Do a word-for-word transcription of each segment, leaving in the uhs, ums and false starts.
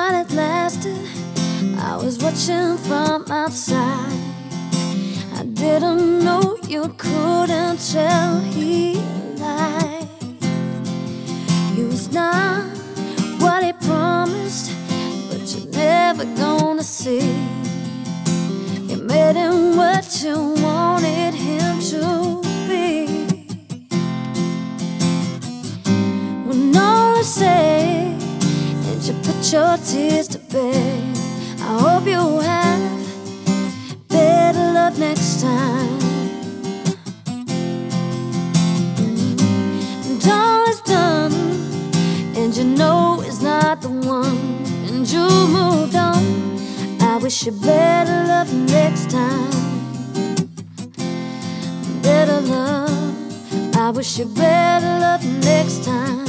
while it lasted, I was watching from outside. I didn't know you couldn't tell he lied. He was not what he promised, but you're never gonna see. You made him what you wanted him to be. When all is said and you put your tears to bed, I hope you have better love next time. And all is done, and you know it's not the one, and you moved on. I wish you better love next time. Better love, I wish you better love next time.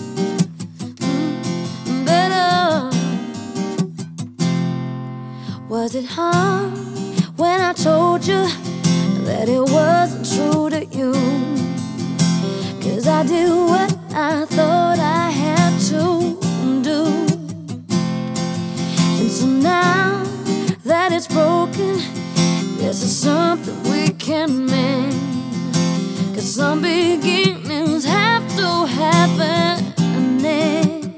Mm, better. Was it hard when I told you that it wasn't true to you? 'Cause I did what I thought I had to do. And so now that it's broken, this is something we can mend. 'Cause some beginnings have to happen and then,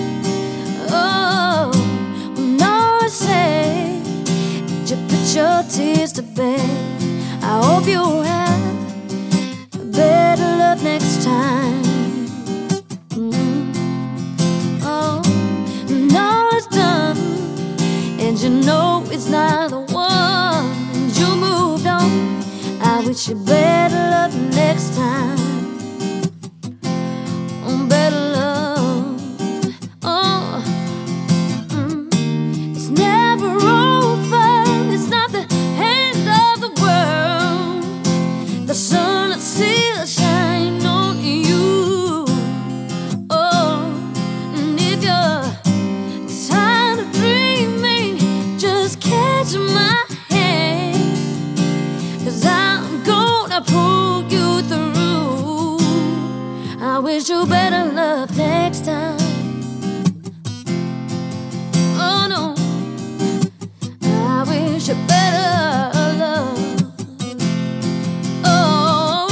oh, when all is said, you put your tears to bed. I hope you have better love next time. Mm-hmm. Oh, and all is done, and you know it's not the one, and you moved on. I wish you better love next time. Oh, better love. Oh, mm. It's never over. It's not the end of the world. The sun that still shines on you. Oh, and if you're tired of dreaming, just catch my hand, 'cause I'm gonna pull you through. I wish you better love next time. Oh no, I wish you better love. Oh,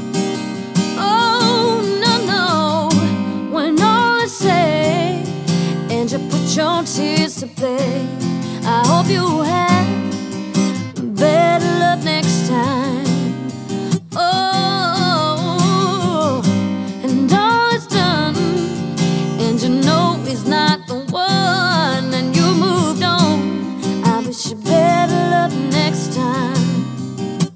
oh no, no. When all is said and you put your tears to bed, I hope you have better love next time. Oh, and all is done, and you know it's not the one, and you moved on. I wish you better love next time.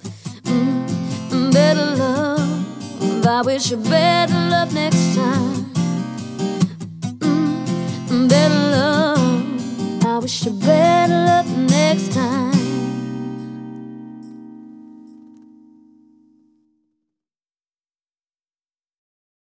Mm, better love, I wish you better love next time.